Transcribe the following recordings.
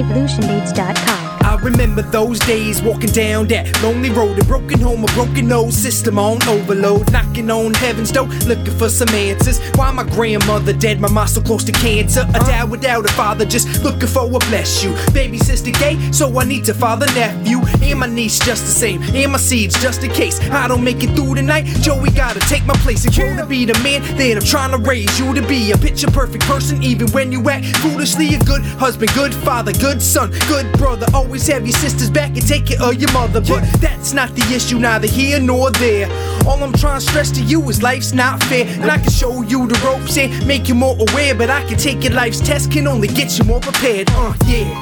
evolutiondates.com. I remember those days walking down that lonely road, a broken home, a broken nose, system on overload, knocking on heaven's door, looking for some answers. Why my grandmother dead, my mom so close to cancer? A dad without a father, just looking for a bless you. Baby sister gay, so I need to father nephew. And my niece just the same, and my seeds just in case I don't make it through the night. Joey gotta take my place and grow to be the man that I'm trying to raise you to be. A picture perfect person, even when you act foolishly. A good husband, good father, good son, good brother. Always have your sister's back and take care of your mother. But that's not the issue, neither here nor there. All I'm trying to stress to you is life's not fair. And I can show you the ropes and make you more aware, but I can take your life's test, can only get you more prepared. Yeah.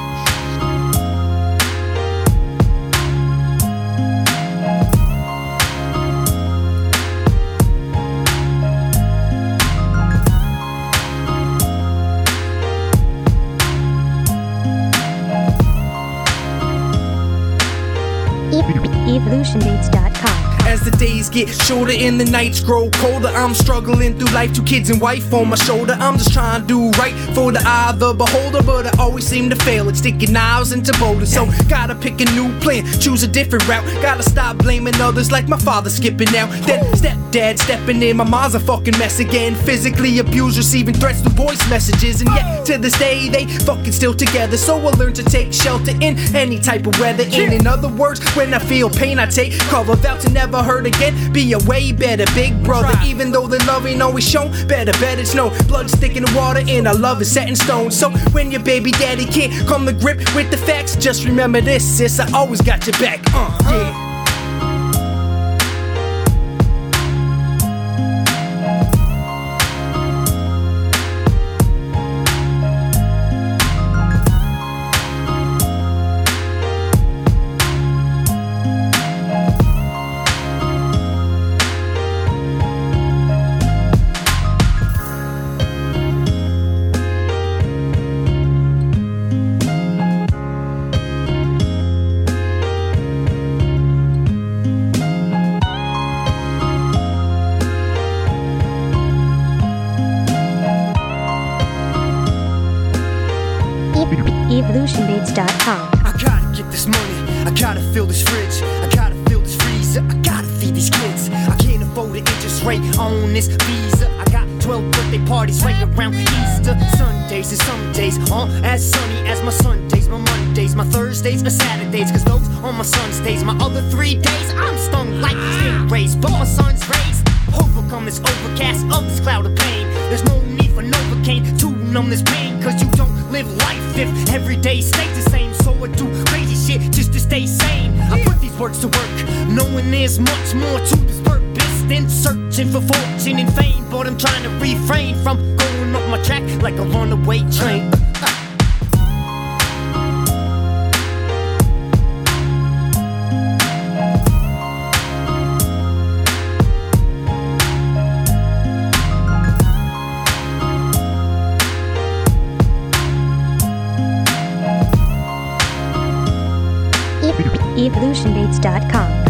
evolutiondates.com. As the days get shorter and the nights grow colder, I'm struggling through life, 2 kids and wife on my shoulder. I'm just trying to do right for the eye of the beholder, but I always seem to fail at sticking knives into boulders. So gotta pick a new plan, choose a different route. Gotta stop blaming others like my father skipping out. Then stepdad stepping in, my mom's a fucking mess again. Physically abused, receiving threats through voice messages. And yet to this day they fucking still together. So I learn to take shelter in any type of weather. And in other words, when I feel pain I take cover, vow to never hurt again, be a way better big brother. Even though the love ain't always shown, better bet it's known. Blood stick in the water and our love is set in stone. So when your baby daddy can't come to grip with the facts, just remember this, sis, I always got your back. Yeah. evolutiondates.com. I gotta get this money, I gotta fill this fridge, I gotta fill this freezer, I gotta feed these kids. I can't afford the interest rate on this visa. I got 12 birthday parties right around Easter. Sundays and some days aren't as sunny as my Sundays, my Mondays, my Thursdays and Saturdays, cause those are my son's days. My other 3 days I'm stung like stingrays, but my son's raised. Overcome this overcast of this cloud of pain. There's no need for Novocaine to numb this pain, cause you don't live life if every day stays the same. So I do crazy shit just to stay sane. I put these words to work, knowing there's much more to this purpose than searching for fortune and fame. But I'm trying to refrain from going off my track like a runaway train. evolutiondates.com.